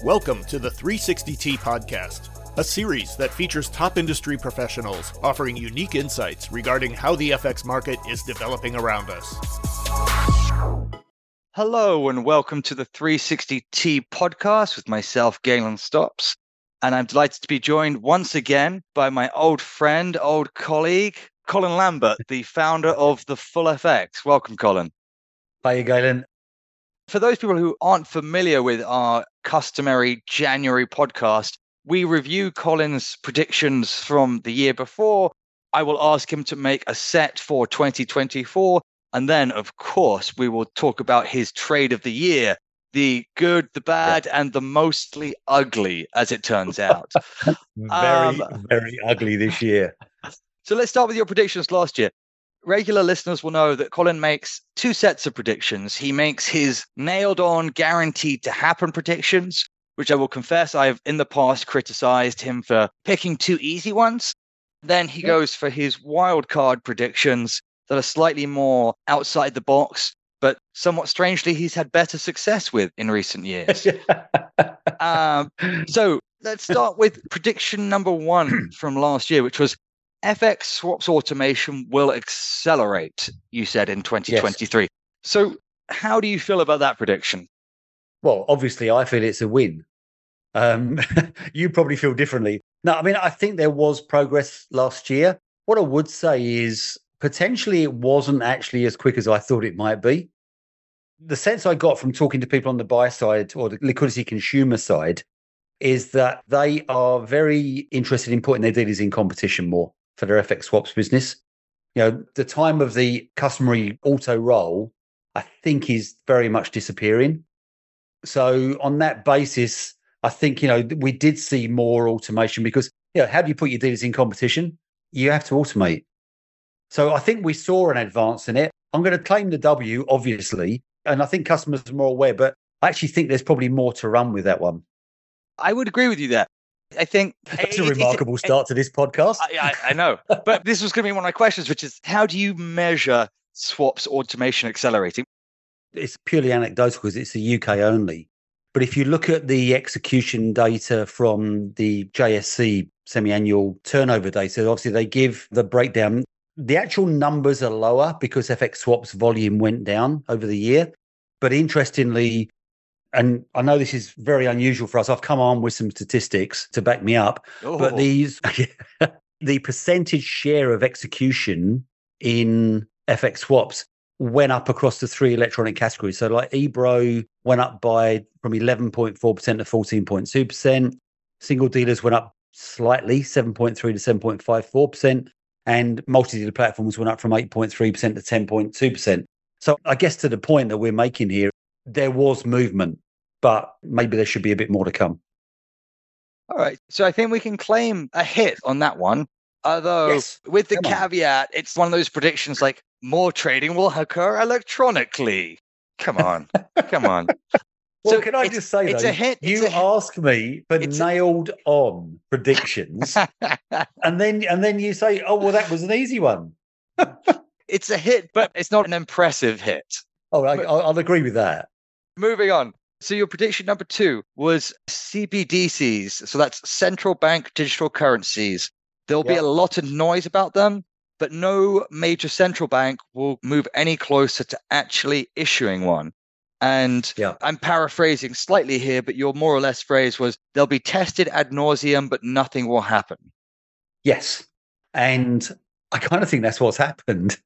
Welcome to the 360T Podcast, a series that features top industry professionals offering unique insights regarding how the FX market is developing around us. Hello and welcome to the 360T Podcast with myself, Galen Stops. And I'm delighted to be joined once again by my old friend, old colleague, Colin Lambert, the founder of The Full FX. Welcome, Colin. Hiya, Galen. For those people who aren't familiar with our customary January podcast, we review Colin's predictions from the year before. I will ask him to make a set for 2024. And then, of course, we will talk about his trade of the year, the good, the bad, and the mostly ugly, as it turns out. Very ugly this year. So let's start with your predictions last year. Regular listeners will know that Colin makes two sets of predictions. He makes his nailed on, guaranteed to happen predictions, which I will confess I've in the past criticized him for picking two easy ones. Then he goes for his wild card predictions that are slightly more outside the box, but somewhat strangely, he's had better success with in recent years. So let's start with prediction number one from last year, which was FX swaps automation will accelerate, you said, in 2023. Yes. So how do you feel about that prediction? Well, obviously, I feel it's a win. You probably feel differently. No, I mean, I think there was progress last year. What I would say is potentially it wasn't actually as quick as I thought it might be. The sense I got from talking to people on the buy side or the liquidity consumer side is that they are very interested in putting their dealers in competition more for their FX swaps business. You know, the time of the customary auto roll, I think, is very much disappearing. So on that basis, I think, you know, we did see more automation because, you know, how do you put your dealers in competition? You have to automate. So I think we saw an advance in it. I'm going to claim the W, obviously, and I think customers are more aware, but I actually think there's probably more to run with that one. I would agree with you there. I think that's a remarkable start to this podcast. I know, but this was going to be one of my questions, which is how do you measure swaps automation accelerating? It's purely anecdotal because it's the UK only. But if you look at the execution data from the JSC semi-annual turnover data, obviously they give the breakdown. The actual numbers are lower because FX swaps volume went down over the year. But interestingly, and I know this is very unusual for us, I've come on with some statistics to back me up, but the percentage share of execution in FX swaps went up across the three electronic categories. So like eBro went up by from 11.4% to 14.2%. Single dealers went up slightly, 7.3 to 7.54%. And multi-dealer platforms went up from 8.3% to 10.2%. So I guess to the point that we're making here, there was movement, but maybe there should be a bit more to come. All right. So I think we can claim a hit on that one. Although with the caveat, it's one of those predictions like more trading will occur electronically. Come on. Come on. Well, so can I just say, it's though, a hit. You ask me for nailed on predictions, and then you say, oh, well, that was an easy one. It's a hit, but it's not an impressive hit. Oh, I'll agree with that. Moving on. So your prediction number two was CBDCs. So that's central bank digital currencies. There'll be a lot of noise about them, but no major central bank will move any closer to actually issuing one. And I'm paraphrasing slightly here, but your more or less phrase was they'll be tested ad nauseum, but nothing will happen. Yes. And I kind of think that's what's happened.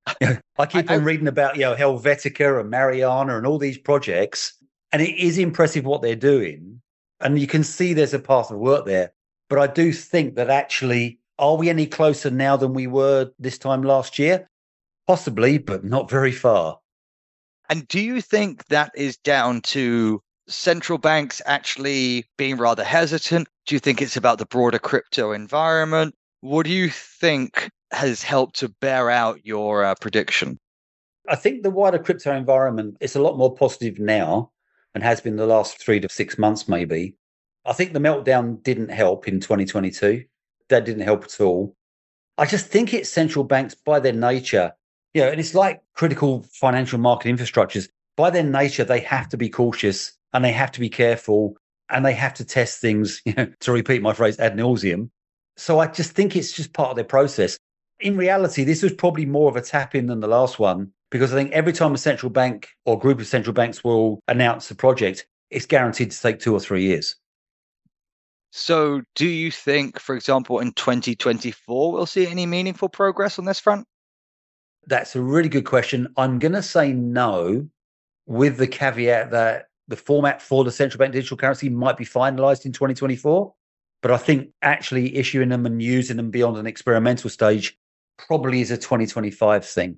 I keep on reading about, Helvetica and Mariana and all these projects, and it is impressive what they're doing. And you can see there's a path of work there. But I do think that actually, are we any closer now than we were this time last year? Possibly, but not very far. And do you think that is down to central banks actually being rather hesitant? Do you think it's about the broader crypto environment? What do you think has helped to bear out your prediction? I think the wider crypto environment is a lot more positive now and has been the last 3 to 6 months, maybe. I think the meltdown didn't help in 2022. That didn't help at all. I just think it's central banks by their nature. And it's like critical financial market infrastructures. By their nature, they have to be cautious and they have to be careful and they have to test things, to repeat my phrase, ad nauseum. So I just think it's just part of their process. In reality, this was probably more of a tap-in than the last one, because I think every time a central bank or group of central banks will announce a project, it's guaranteed to take 2 or 3 years. So do you think, for example, in 2024, we'll see any meaningful progress on this front? That's a really good question. I'm going to say no, with the caveat that the format for the central bank digital currency might be finalized in 2024. But I think actually issuing them and using them beyond an experimental stage probably is a 2025 thing.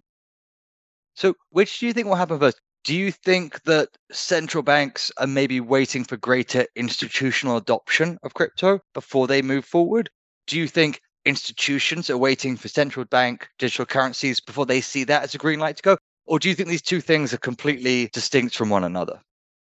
So which do you think will happen first? Do you think that central banks are maybe waiting for greater institutional adoption of crypto before they move forward? Do you think institutions are waiting for central bank digital currencies before they see that as a green light to go? Or do you think these two things are completely distinct from one another?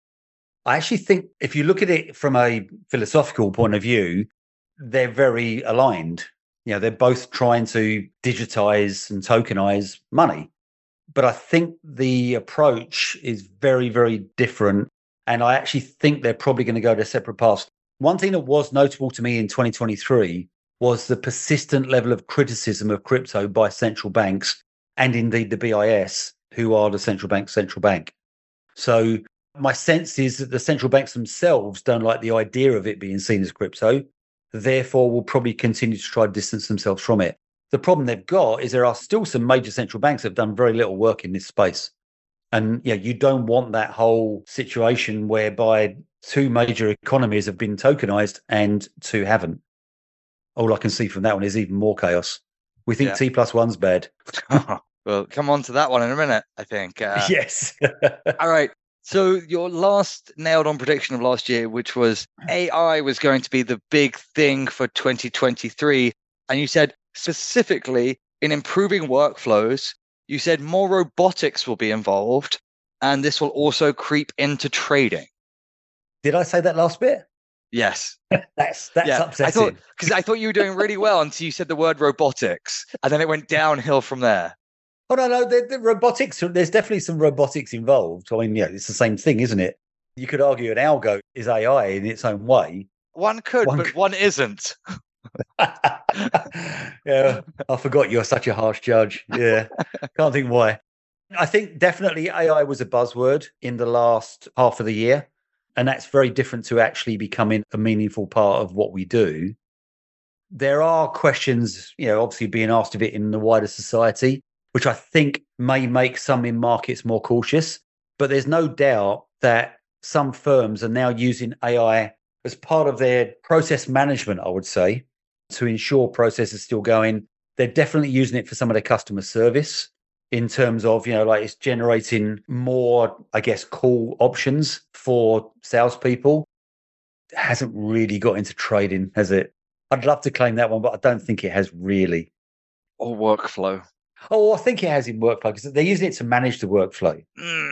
I actually think if you look at it from a philosophical point of view, they're very aligned. They're both trying to digitize and tokenize money. But I think the approach is very, very different. And I actually think they're probably going to go their separate paths. One thing that was notable to me in 2023 was the persistent level of criticism of crypto by central banks and indeed the BIS, who are the central bank. So my sense is that the central banks themselves don't like the idea of it being seen as crypto, therefore will probably continue to try to distance themselves from it. The problem they've got is there are still some major central banks that have done very little work in this space. And you don't want that whole situation whereby 2 major economies have been tokenized and 2 haven't. All I can see from that one is even more chaos. We think T+1's bad. Well, come on to that one in a minute, I think. Yes. All right. So your last nailed on prediction of last year, which was AI was going to be the big thing for 2023. And you said specifically in improving workflows, you said more robotics will be involved, and this will also creep into trading. Did I say that last bit? Yes. That's upsetting. I thought you were doing really well until you said the word robotics, and then it went downhill from there. Oh, no, the robotics, there's definitely some robotics involved. I mean, it's the same thing, isn't it? You could argue an algo is AI in its own way. One could. One isn't. Yeah, I forgot you're such a harsh judge. Yeah, can't think why. I think definitely AI was a buzzword in the last half of the year, and that's very different to actually becoming a meaningful part of what we do. There are questions, obviously being asked of it in the wider society, which I think may make some in markets more cautious. But there's no doubt that some firms are now using AI as part of their process management, I would say, to ensure process is still going. They're definitely using it for some of their customer service in terms of, like it's generating more, I guess, call options for salespeople. It hasn't really got into trading, has it? I'd love to claim that one, but I don't think it has really. Or workflow. Oh, I think it has in workflow because they're using it to manage the workflow.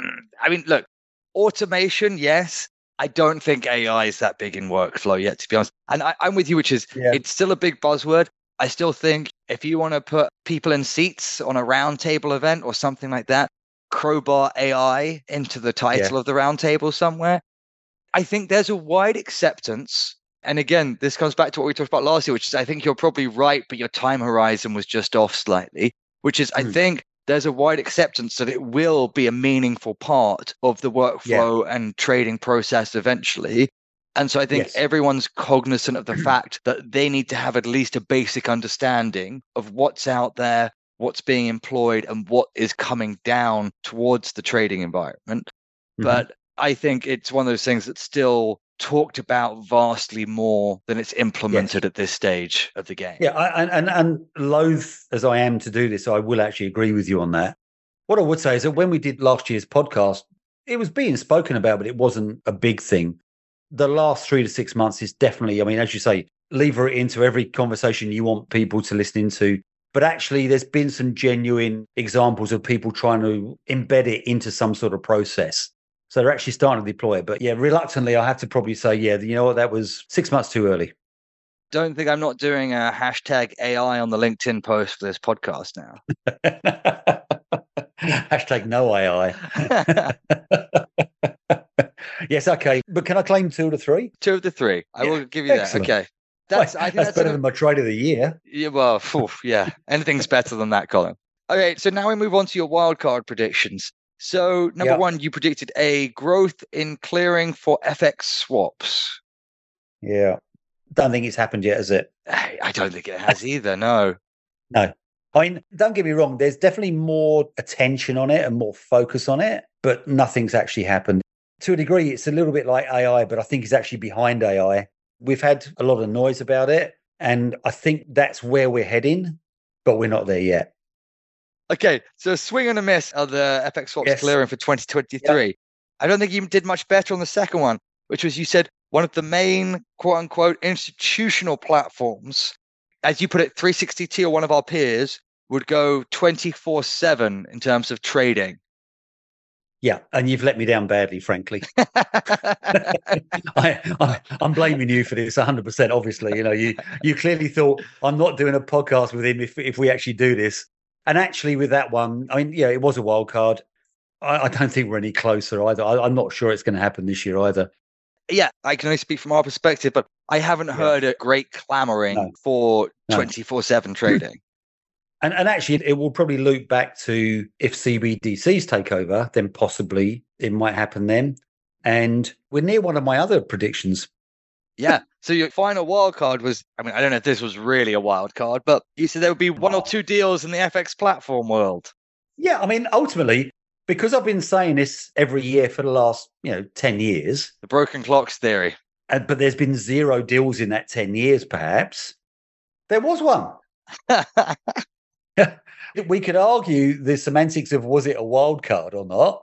I mean, look, automation, yes. I don't think AI is that big in workflow yet, to be honest. And I'm with you, which is It's still a big buzzword. I still think if you want to put people in seats on a roundtable event or something like that, crowbar AI into the title of the roundtable somewhere, I think there's a wide acceptance. And again, this comes back to what we talked about last year, which is I think you're probably right, but your time horizon was just off slightly, which is I think there's a wide acceptance that it will be a meaningful part of the workflow and trading process eventually. And so I think everyone's cognizant of the fact that they need to have at least a basic understanding of what's out there, what's being employed, and what is coming down towards the trading environment. But I think it's one of those things that's still talked about vastly more than it's implemented at this stage of the game. Yeah, and loath as I am to do this, I will actually agree with you on that. What I would say is that when we did last year's podcast, it was being spoken about, but it wasn't a big thing. The last 3 to 6 months is definitely, I mean, as you say, lever it into every conversation you want people to listen into. But actually, there's been some genuine examples of people trying to embed it into some sort of process. So they're actually starting to deploy it. But reluctantly, I have to probably say, you know what, that was 6 months too early. Don't think I'm not doing a hashtag AI on the LinkedIn post for this podcast now. Hashtag no AI. Yes, okay. But can I claim 2 of the 3? 2 of the 3. I will give you excellent. that. Okay. I think that's better than my trade of the year. Yeah, well, yeah. Anything's better than that, Colin. Okay, so now we move on to your wildcard predictions. So, number 1, you predicted a growth in clearing for FX swaps. Yeah. Don't think it's happened yet, has it? I don't think it has either, no. No. I mean, don't get me wrong, there's definitely more attention on it and more focus on it, but nothing's actually happened. To a degree, it's a little bit like AI, but I think it's actually behind AI. We've had a lot of noise about it, and I think that's where we're heading, but we're not there yet. Okay, so swing and a miss are the FX swaps clearing for 2023. Yep. I don't think you did much better on the second one, which was you said one of the main quote-unquote institutional platforms, as you put it, 360T or one of our peers, would go 24/7 in terms of trading. Yeah, and you've let me down badly, frankly. I'm blaming you for this 100%, obviously. You know, you clearly thought, I'm not doing a podcast with him if we actually do this. And actually with that one, I mean, yeah, it was a wild card. I don't think we're any closer either. I'm not sure it's going to happen this year either. Yeah, I can only speak from our perspective, but I haven't heard a great clamoring for 24/7 trading. And actually, it will probably loop back to if CBDCs take over, then possibly it might happen then. And we're near one of my other predictions. Yeah. So your final wild card was, I mean, I don't know if this was really a wild card, but you said there would be 1 or 2 deals in the FX platform world. Yeah. I mean, ultimately, because I've been saying this every year for the last, 10 years. The broken clocks theory. But there's been 0 deals in that 10 years, perhaps. There was one. We could argue the semantics of was it a wild card or not.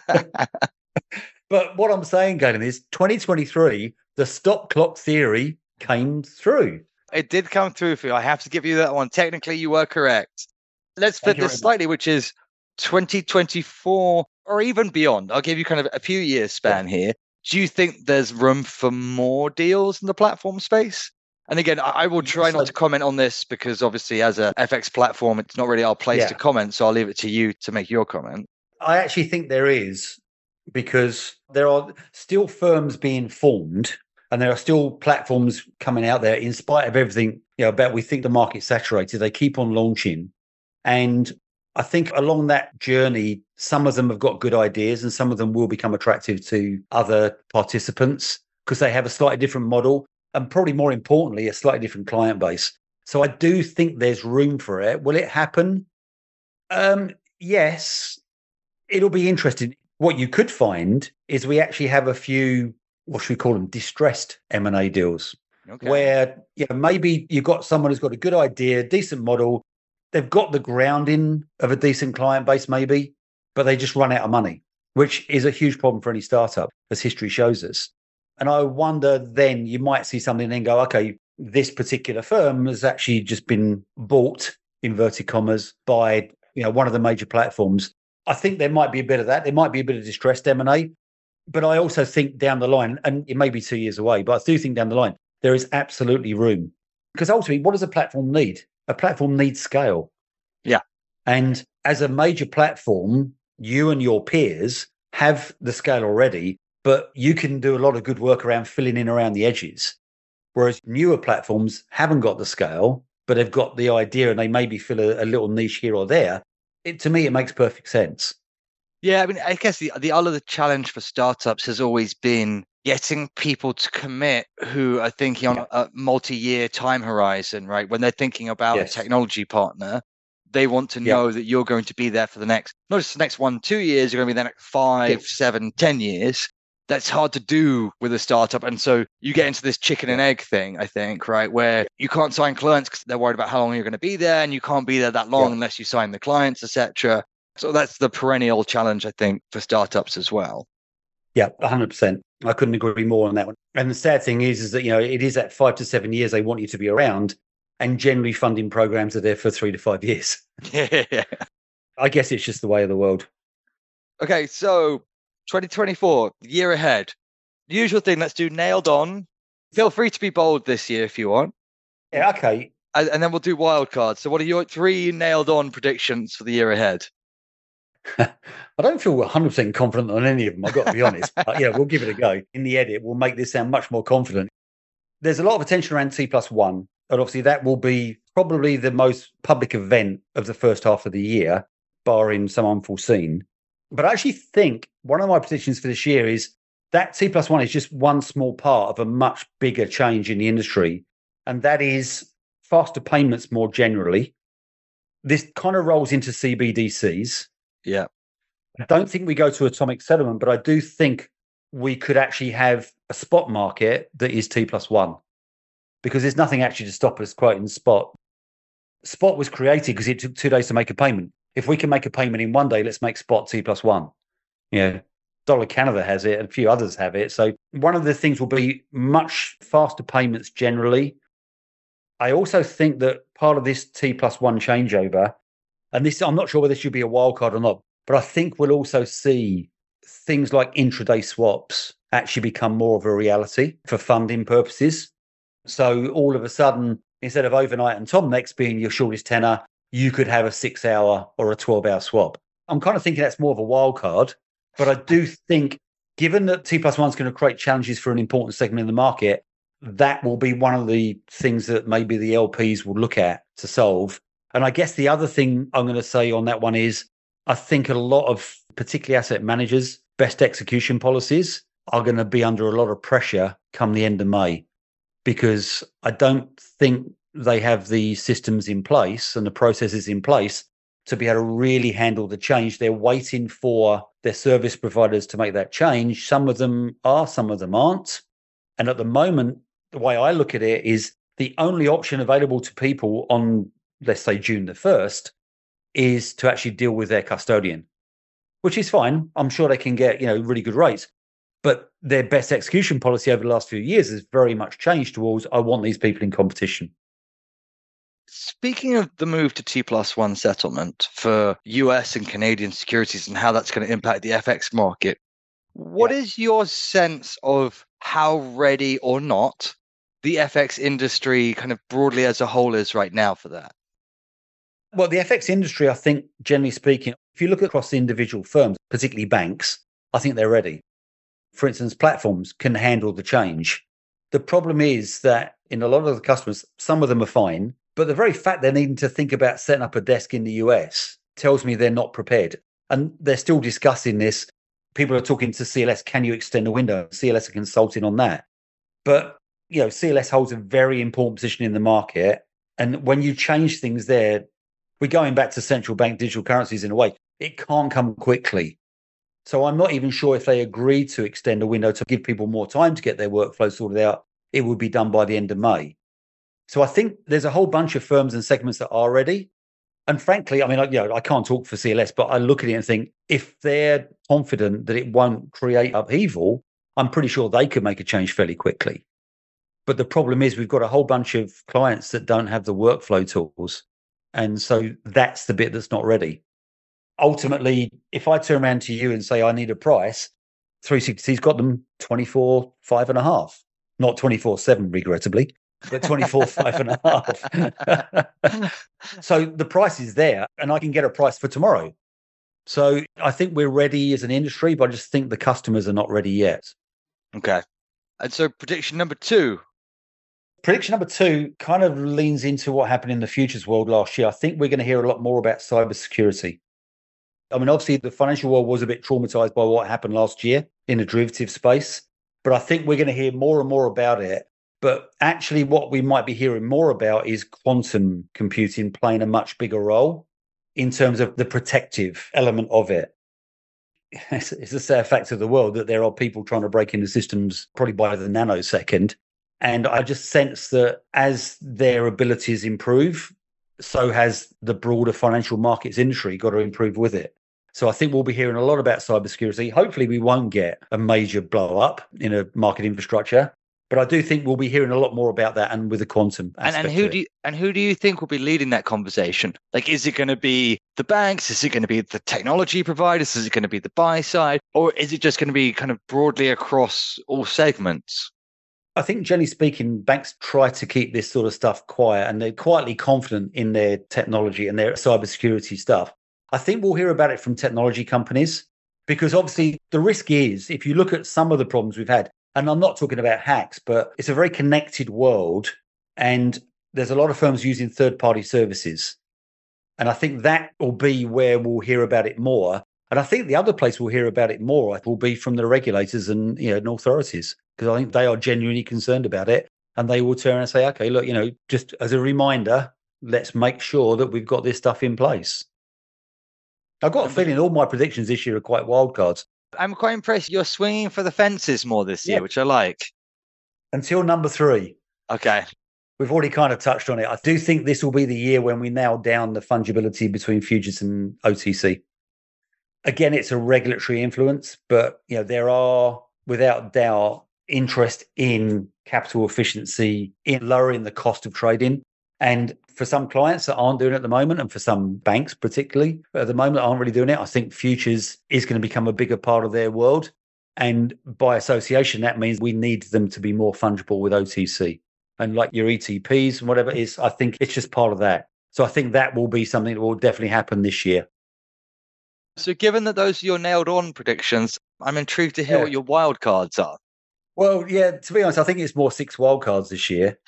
But what I'm saying, Galen, is 2023, the stop clock theory came through. It did come through for you. I have to give you that one. Technically, you were correct. Let's flip this slightly, which is 2024 or even beyond. I'll give you kind of a few years span here. Do you think there's room for more deals in the platform space? And again, I will try not to comment on this because obviously as a FX platform, it's not really our place to comment. So I'll leave it to you to make your comment. I actually think there is, because there are still firms being formed and there are still platforms coming out there in spite of everything, about we think the market's saturated. They keep on launching. And I think along that journey, some of them have got good ideas and some of them will become attractive to other participants because they have a slightly different model. And probably more importantly, a slightly different client base. So I do think there's room for it. Will it happen? Yes, it'll be interesting. What you could find is we actually have a few, what should we call them, distressed M&A deals, where maybe you've got someone who's got a good idea, decent model. They've got the grounding of a decent client base, maybe, but they just run out of money, which is a huge problem for any startup, as history shows us. And I wonder then you might see something and then go, okay, this particular firm has actually just been bought, inverted commas, by one of the major platforms. I think there might be a bit of that. There might be a bit of distressed M&A. But I also think down the line, and it may be 2 years away, but I do think down the line, there is absolutely room. Because ultimately, what does a platform need? A platform needs scale. Yeah. And as a major platform, you and your peers have the scale already. But you can do a lot of good work around filling in around the edges. Whereas newer platforms haven't got the scale, but they've got the idea and they maybe fill a little niche here or there. To me, it makes perfect sense. Yeah, I mean, I guess the other challenge for startups has always been getting people to commit who are thinking on a multi-year time horizon, right? When they're thinking about a technology partner, they want to know that you're going to be there for not just the next 1, 2 years, you're going to be there next 5, 7, 10 years. That's hard to do with a startup. And so you get into this chicken and egg thing, I think, right? Where you can't sign clients because they're worried about how long you're going to be there. And you can't be there that long unless you sign the clients, etc. So that's the perennial challenge, I think, for startups as well. Yeah, 100%. I couldn't agree more on that one. And the sad thing is that, it is at 5 to 7 years they want you to be around. And generally funding programs are there for 3 to 5 years. Yeah. I guess it's just the way of the world. Okay, so 2024, the year ahead. The usual thing, let's do nailed on. Feel free to be bold this year if you want. Yeah, okay. And then we'll do wild cards. So what are your 3 nailed on predictions for the year ahead? I don't feel 100% confident on any of them, I've got to be honest. But yeah, we'll give it a go. In the edit, we'll make this sound much more confident. There's a lot of attention around T+1, and obviously that will be probably the most public event of the first half of the year, barring some unforeseen. But I actually think one of my predictions for this year is that T+1 is just one small part of a much bigger change in the industry, and that is faster payments more generally. This kind of rolls into CBDCs. Yeah. I don't think we go to atomic settlement, but I do think we could actually have a spot market that is T+1, because there's nothing actually to stop us quoting spot. Spot was created because it took 2 days to make a payment. If we can make a payment in 1 day, let's make spot T+1. Yeah. Dollar Canada has it, and a few others have it. So one of the things will be much faster payments generally. I also think that part of this T+1 changeover, and this, I'm not sure whether this should be a wild card or not, but I think we'll also see things like intraday swaps actually become more of a reality for funding purposes. So all of a sudden, instead of overnight and Tomnex being your shortest tenor, you could have a 6-hour or a 12-hour swap. I'm kind of thinking that's more of a wild card, but I do think, given that T+1 is going to create challenges for an important segment in the market, that will be one of the things that maybe the LPs will look at to solve. And I guess the other thing I'm going to say on that one is, I think a lot of, particularly asset managers, best execution policies are going to be under a lot of pressure come the end of May, because I don't think they have the systems in place and the processes in place to be able to really handle the change. They're waiting for their service providers to make that change. Some of them are, some of them aren't. And at the moment, the way I look at it is the only option available to people on, let's say, June the 1st is to actually deal with their custodian, which is fine. I'm sure they can get, really good rates. But their best execution policy over the last few years has very much changed towards, I want these people in competition. Speaking of the move to T+1 settlement for US and Canadian securities and how that's going to impact the FX market, what is your sense of how ready or not the FX industry kind of broadly as a whole is right now for that? Well, the FX industry, I think, generally speaking, if you look across the individual firms, particularly banks, I think they're ready. For instance, platforms can handle the change. The problem is that in a lot of the customers, some of them are fine, but the very fact they're needing to think about setting up a desk in the US tells me they're not prepared. And they're still discussing this. People are talking to CLS, can you extend the window? CLS are consulting on that. But, CLS holds a very important position in the market. And when you change things there, we're going back to central bank digital currencies in a way. It can't come quickly. So I'm not even sure if they agreed to extend a window to give people more time to get their workflow sorted out, it would be done by the end of May. So I think there's a whole bunch of firms and segments that are ready. And frankly, I mean, I can't talk for CLS, but I look at it and think, if they're confident that it won't create upheaval, I'm pretty sure they could make a change fairly quickly. But the problem is we've got a whole bunch of clients that don't have the workflow tools. And so that's the bit that's not ready. Ultimately, if I turn around to you and say, I need a price, 360's got them 24.5.5, not 24/7, regrettably, but 24.5.5. So the price is there and I can get a price for tomorrow. So I think we're ready as an industry, but I just think the customers are not ready yet. Okay. And so prediction number 2. Prediction number 2 kind of leans into what happened in the futures world last year. I think we're going to hear a lot more about cybersecurity. I mean, obviously, the financial world was a bit traumatized by what happened last year in the derivative space, but I think we're going to hear more and more about it. But actually, what we might be hearing more about is quantum computing playing a much bigger role in terms of the protective element of it. It's a sad fact of the world that there are people trying to break into systems probably by the nanosecond. And I just sense that as their abilities improve, so has the broader financial markets industry got to improve with it. So I think we'll be hearing a lot about cybersecurity. Hopefully we won't get a major blow up in a market infrastructure, but I do think we'll be hearing a lot more about that and with the quantum aspect. And who do you think will be leading that conversation? Like, is it going to be the banks? Is it going to be the technology providers? Is it going to be the buy side? Or is it just going to be kind of broadly across all segments? I think, generally speaking, banks try to keep this sort of stuff quiet, and they're quietly confident in their technology and their cybersecurity stuff. I think we'll hear about it from technology companies, because obviously the risk is, if you look at some of the problems we've had, and I'm not talking about hacks, but it's a very connected world, and there's a lot of firms using third-party services. And I think that will be where we'll hear about it more. And I think the other place we'll hear about it more will be from the regulators and, and authorities, because I think they are genuinely concerned about it. And they will turn and say, okay, look, just as a reminder, let's make sure that we've got this stuff in place. I've got a feeling all my predictions this year are quite wild cards. I'm quite impressed. You're swinging for the fences more this year, which I like. Until number 3. Okay. We've already kind of touched on it. I do think this will be the year when we nail down the fungibility between futures and OTC. Again, it's a regulatory influence, but there are, without doubt, interest in capital efficiency, in lowering the cost of trading. And for some clients that aren't doing it at the moment, and for some banks particularly at the moment that aren't really doing it, I think futures is going to become a bigger part of their world. And by association, that means we need them to be more fungible with OTC. And like your ETPs and whatever it is, I think it's just part of that. So I think that will be something that will definitely happen this year. So given that those are your nailed on predictions, I'm intrigued to hear what your wild cards are. Well, yeah, to be honest, I think it's more 6 wild cards this year.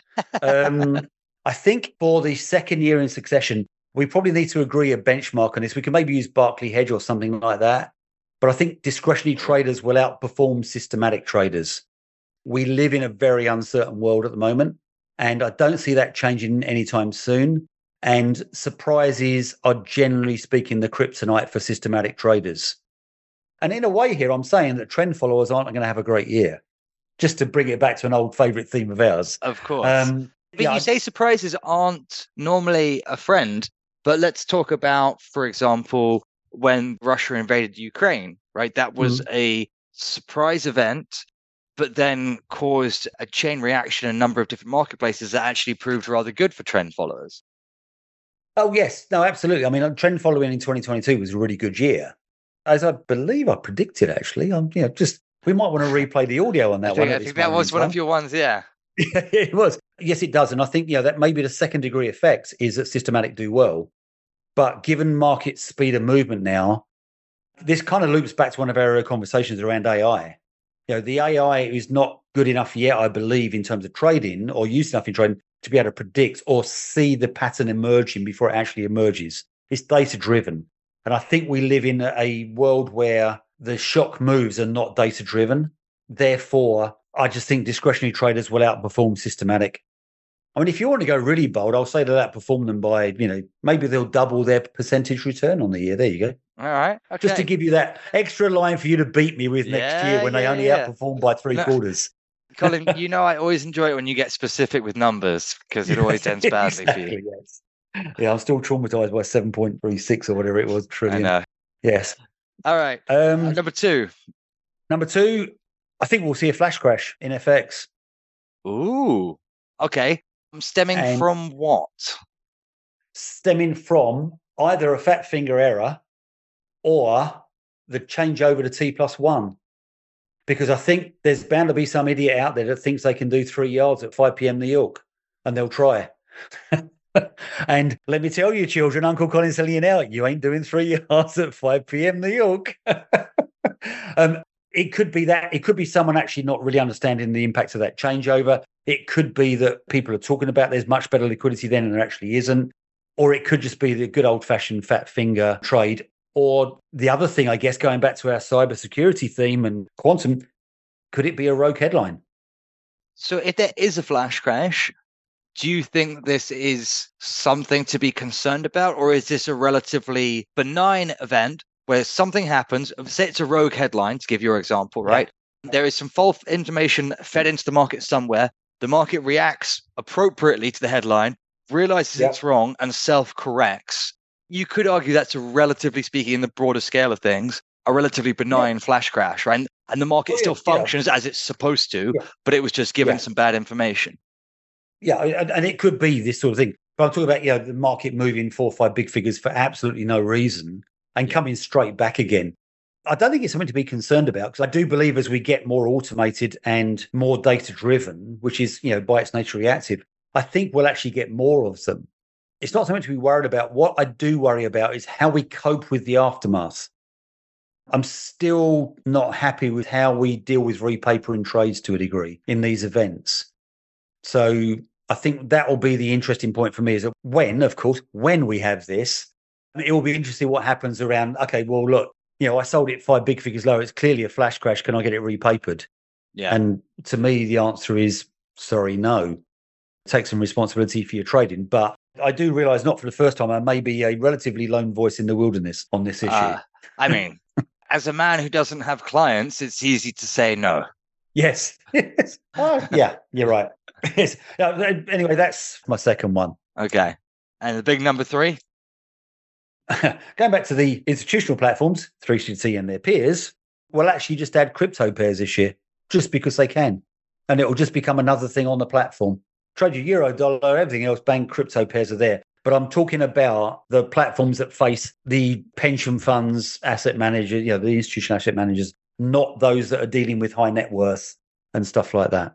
I think for the second year in succession, we probably need to agree a benchmark on this. We can maybe use Barclay Hedge or something like that. But I think discretionary traders will outperform systematic traders. We live in a very uncertain world at the moment, and I don't see that changing anytime soon. And surprises are, generally speaking, the kryptonite for systematic traders. And in a way here, I'm saying that trend followers aren't going to have a great year, just to bring it back to an old favourite theme of ours. Of course. But you say surprises aren't normally a friend, but let's talk about, for example, when Russia invaded Ukraine, right? That was a surprise event, but then caused a chain reaction in a number of different marketplaces that actually proved rather good for trend followers. Oh, yes. No, absolutely. I mean, trend following in 2022 was a really good year, as I believe I predicted, actually. We might want to replay the audio on that one. I think that was one of your ones, yeah. Yeah, it was. Yes, it does. And I think, that may be the second degree effect is that systematic do well. But given market speed of movement now, this kind of loops back to one of our conversations around AI. The AI is not good enough yet, I believe, in terms of trading or used enough in trading to be able to predict or see the pattern emerging before it actually emerges. It's data driven. And I think we live in a world where the shock moves are not data driven. Therefore, I just think discretionary traders will outperform systematic. I mean, if you want to go really bold, I'll say they'll outperform them by, maybe they'll double their percentage return on the year. There you go. All right. Okay. Just to give you that extra line for you to beat me with next year when they only outperform by 3/4. Colin, I always enjoy it when you get specific with numbers, because it always ends badly for you. Yes. Yeah, I'm still traumatized by 7.36 or whatever it was trillion. I know. Yes. All right. Number 2. Number 2, I think we'll see a flash crash in FX. Ooh. Okay. Stemming from what? Stemming from either a fat finger error or the change over to T+1. Because I think there's bound to be some idiot out there that thinks they can do 3 yards at 5 p.m. New York, and they'll try. And let me tell you, children, Uncle Colin's telling you now, you ain't doing 3 yards at 5 p.m. New York. It could be that. It could be someone actually not really understanding the impact of that changeover. It could be that people are talking about there's much better liquidity then and there actually isn't. Or it could just be the good old-fashioned fat finger trade. Or the other thing, I guess, going back to our cybersecurity theme and quantum, could it be a rogue headline? So if there is a flash crash, do you think this is something to be concerned about? Or is this a relatively benign event where something happens? Say it's a rogue headline, to give your example, right? Yeah. There is some false information fed into the market somewhere. The market reacts appropriately to the headline, realizes it's wrong, and self-corrects. You could argue that's, relatively speaking, in the broader scale of things, a relatively benign flash crash, right? And the market still functions as it's supposed to, but it was just given some bad information. Yeah, and it could be this sort of thing. But I'm talking about, the market moving 4 or 5 big figures for absolutely no reason and coming straight back again. I don't think it's something to be concerned about, because I do believe as we get more automated and more data driven, which is, by its nature reactive, I think we'll actually get more of them. it's not something to be worried about. What I do worry about is how we cope with the aftermath. I'm still not happy with how we deal with repapering trades to a degree in these events. So I think that will be the interesting point for me is that when we have this, it will be interesting what happens around, okay, well, look, I sold it 5 big figures lower. It's clearly a flash crash. Can I get it repapered? Yeah. And to me, the answer is, sorry, no. Take some responsibility for your trading. But I do realize not for the first time, I may be a relatively lone voice in the wilderness on this issue. I mean, as a man who doesn't have clients, it's easy to say no. Yes. Yeah, you're right. Yes. Anyway, that's my second one. Okay. And the big number 3? Going back to the institutional platforms, 360 and their peers, will actually just add crypto pairs this year, just because they can. And it will just become another thing on the platform. Trade your euro, dollar, everything else, bang, crypto pairs are there. But I'm talking about the platforms that face the pension funds, asset managers, the institutional asset managers, not those that are dealing with high net worth and stuff like that.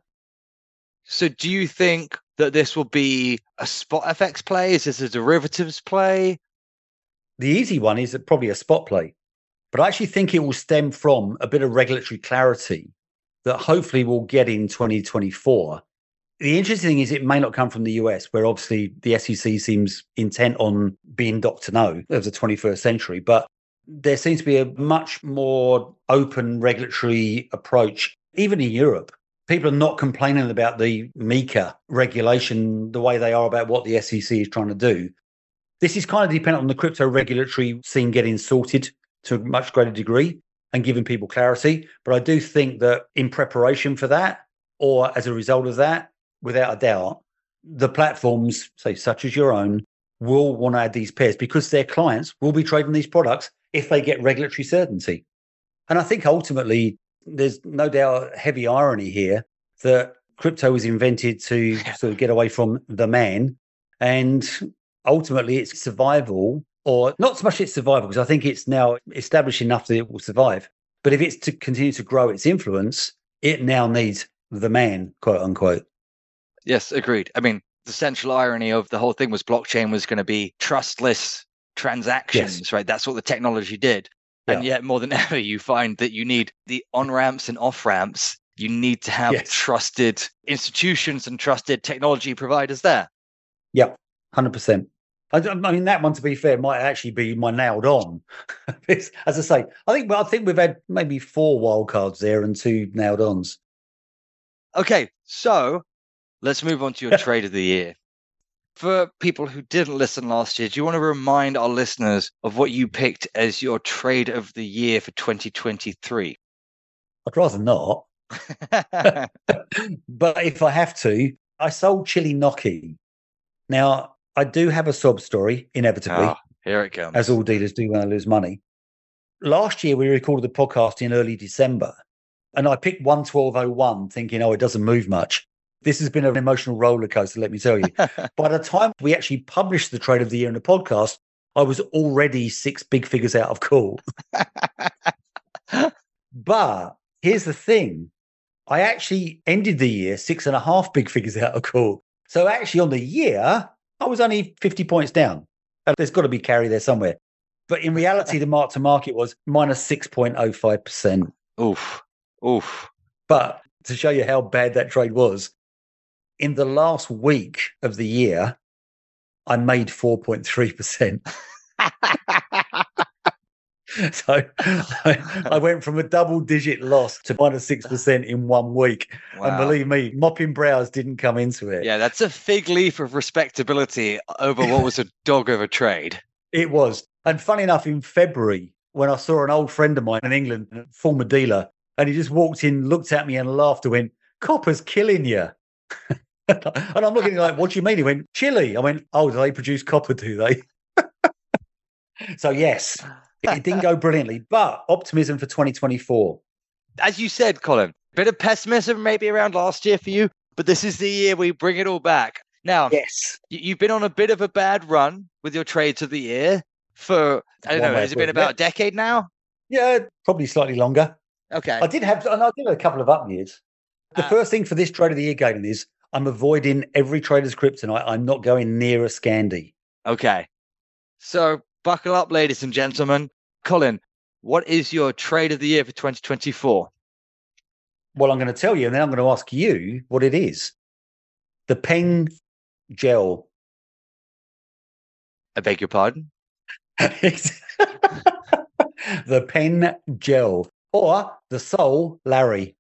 So do you think that this will be a spot FX play? Is this a derivatives play? The easy one is probably a spot play. But I actually think it will stem from a bit of regulatory clarity that hopefully we'll get in 2024. The interesting thing is it may not come from the US, where obviously the SEC seems intent on being Dr. No of the 21st century. But there seems to be a much more open regulatory approach, even in Europe. People are not complaining about the MiCA regulation the way they are about what the SEC is trying to do. This is kind of dependent on the crypto regulatory scene getting sorted to a much greater degree and giving people clarity. But I do think that in preparation for that, or as a result of that, without a doubt, the platforms, say such as your own, will want to add these pairs because their clients will be trading these products if they get regulatory certainty. And I think ultimately, there's no doubt heavy irony here that crypto was invented to sort of get away from the man. And ultimately, its survival, or not so much its survival, because I think it's now established enough that it will survive. But if it's to continue to grow its influence, it now needs the man, quote unquote. Yes, agreed. I mean, the central irony of the whole thing was blockchain was going to be trustless transactions, yes. Right? That's what the technology did. Yeah. And yet more than ever, you find that you need the on-ramps and off-ramps. You need to have trusted institutions and trusted technology providers there. Yeah, 100%. I mean, that one, to be fair, might actually be my nailed on. As I say, I think we've had maybe 4 wildcards there and 2 nailed ons. Okay, so let's move on to your trade of the year. For people who didn't listen last year, do you want to remind our listeners of what you picked as your trade of the year for 2023? I'd rather not. But if I have to, I sold Chile Gnocchi. Now, I do have a sob story, inevitably. Oh, here it comes. As all dealers do when they lose money. Last year, we recorded the podcast in early December, and I picked 112.01 thinking, it doesn't move much. This has been an emotional roller coaster, let me tell you. By the time we actually published the trade of the year in the podcast, I was already 6 big figures out of call. But here's the thing. I actually ended the year 6.5 big figures out of call. So actually on the year, I was only 50 points down. And there's got to be carry there somewhere. But in reality, the mark to market was minus 6.05%. Oof. But to show you how bad that trade was, in the last week of the year, I made 4.3%. So I went from a double-digit loss to minus 6% in 1 week. Wow. And believe me, mopping brows didn't come into it. Yeah, that's a fig leaf of respectability over what was a dog of a trade. It was. And funny enough, in February, when I saw an old friend of mine in England, a former dealer, and he just walked in, looked at me and laughed and went, "Copper's killing you." And I'm looking like, "What do you mean?" He went, "Chile." I went, "Oh, do they produce copper, do they?" So yes, it didn't go brilliantly, but optimism for 2024. As you said, Colin, a bit of pessimism maybe around last year for you, but this is the year we bring it all back. Now, yes, you've been on a bit of a bad run with your trades of the year for, I don't know, has it been about a decade now? Yeah, probably slightly longer. Okay. I did a couple of up years. The first thing for this trade of the year, Galen, is I'm avoiding every trader's kryptonite. I'm not going near a Scandi. Okay. So buckle up, ladies and gentlemen. Colin, what is your trade of the year for 2024? Well, I'm going to tell you, and then I'm going to ask you what it is. The pen gel. I beg your pardon? The pen gel. Or the Soul Larry.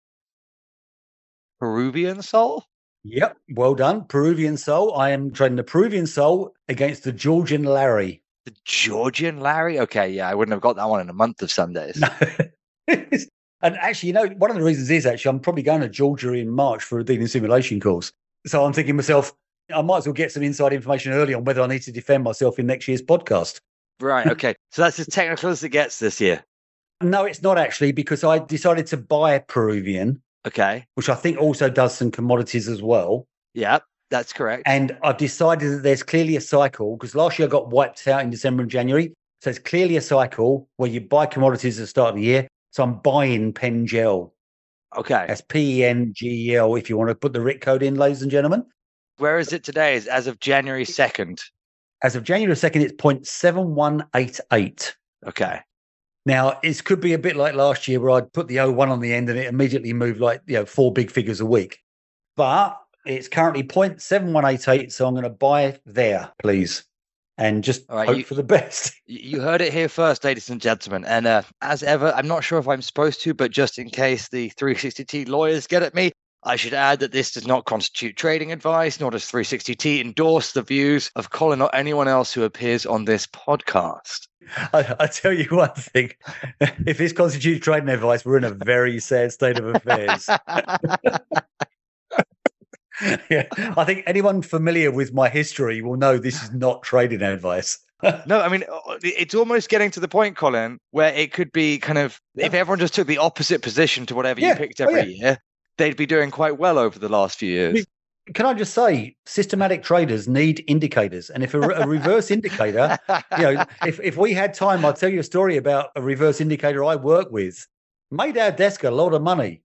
Peruvian Soul? Yep, well done. Peruvian Soul. I am trading the Peruvian Soul against the Georgian Larry. The Georgian Larry? Okay, yeah, I wouldn't have got that one in a month of Sundays. No. And actually, one of the reasons is I'm probably going to Georgia in March for a dealing simulation course. So I'm thinking to myself, I might as well get some inside information early on whether I need to defend myself in next year's podcast. Right, okay. So that's as technical as it gets this year. No, it's not actually, because I decided to buy Peruvian. Okay. Which I think also does some commodities as well. Yeah, that's correct. And I've decided that there's clearly a cycle, because last year I got wiped out in December and January. So it's clearly a cycle where you buy commodities at the start of the year. So I'm buying pen gel. Okay. That's PENGEL if you want to put the RIC code in, ladies and gentlemen. Where is it today? Is as of January 2nd? As of January 2nd, it's 0.7188. Okay. Now, it could be a bit like last year where I'd put the 01 on the end and it immediately moved 4 big figures a week. But it's currently 0.7188, so I'm going to buy there, please. And just hope for the best. You heard it here first, ladies and gentlemen. And as ever, I'm not sure if I'm supposed to, but just in case the 360T lawyers get at me, I should add that this does not constitute trading advice, nor does 360T endorse the views of Colin or anyone else who appears on this podcast. I tell you one thing, if this constitutes trading advice, we're in a very sad state of affairs. Yeah, I think anyone familiar with my history will know this is not trading advice. No, I mean, it's almost getting to the point, Colin, where it could be kind of, if everyone just took the opposite position to whatever you picked every year, they'd be doing quite well over the last few years. Can I just say, systematic traders need indicators. And if a reverse indicator, if we had time, I'd tell you a story about a reverse indicator I work with. Made our desk a lot of money.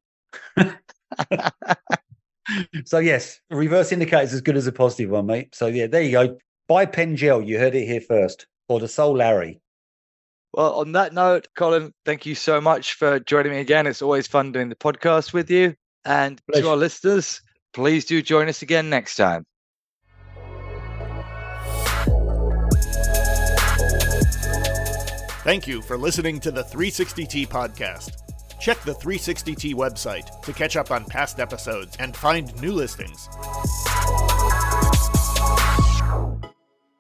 So, yes, reverse indicator is as good as a positive one, mate. So, yeah, there you go. Buy pen gel. You heard it here first. Or the Soul Larry. Well, on that note, Colin, thank you so much for joining me again. It's always fun doing the podcast with you. And to our listeners, please do join us again next time. Thank you for listening to the 360T podcast. Check the 360T website to catch up on past episodes and find new listings.